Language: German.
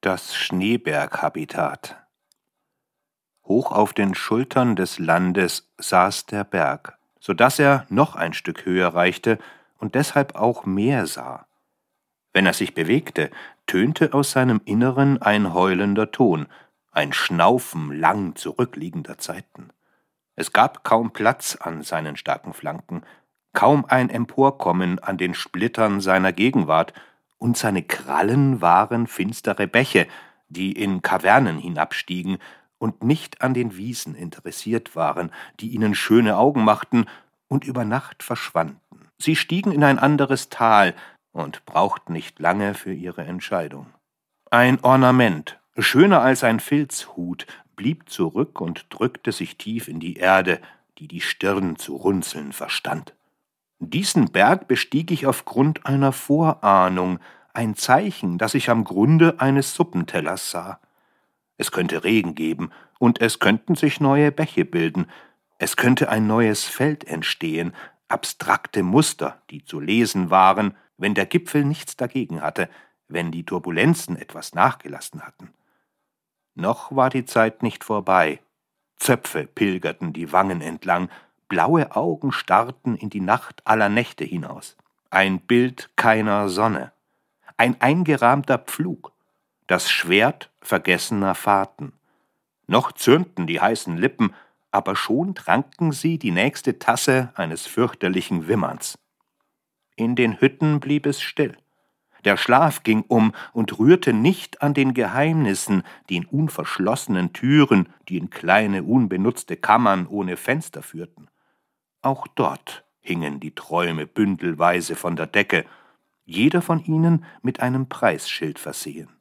Das Schneeberghabitat. Hoch auf den Schultern des Landes saß der Berg, so daß er noch ein Stück höher reichte und deshalb auch mehr sah. Wenn er sich bewegte, tönte aus seinem Inneren ein heulender Ton, ein Schnaufen lang zurückliegender Zeiten. Es gab kaum Platz an seinen starken Flanken, kaum ein Emporkommen an den Splittern seiner Gegenwart, und seine Krallen waren finstere Bäche, die in Kavernen hinabstiegen und nicht an den Wiesen interessiert waren, die ihnen schöne Augen machten und über Nacht verschwanden. Sie stiegen in ein anderes Tal und brauchten nicht lange für ihre Entscheidung. Ein Ornament, schöner als ein Filzhut, blieb zurück und drückte sich tief in die Erde, die die Stirn zu runzeln verstand. Diesen Berg bestieg ich aufgrund einer Vorahnung, ein Zeichen, das ich am Grunde eines Suppentellers sah. Es könnte Regen geben, und es könnten sich neue Bäche bilden, es könnte ein neues Feld entstehen, abstrakte Muster, die zu lesen waren, wenn der Gipfel nichts dagegen hatte, wenn die Turbulenzen etwas nachgelassen hatten. Noch war die Zeit nicht vorbei. Zöpfe pilgerten die Wangen entlang, blaue Augen starrten in die Nacht aller Nächte hinaus. Ein Bild keiner Sonne, ein eingerahmter Pflug, das Schwert vergessener Fahrten. Noch zürnten die heißen Lippen, aber schon tranken sie die nächste Tasse eines fürchterlichen Wimmerns. In den Hütten blieb es still. Der Schlaf ging um und rührte nicht an den Geheimnissen, die in unverschlossenen Türen, die in kleine, unbenutzte Kammern ohne Fenster führten. Auch dort hingen die Träume bündelweise von der Decke, jeder von ihnen mit einem Preisschild versehen.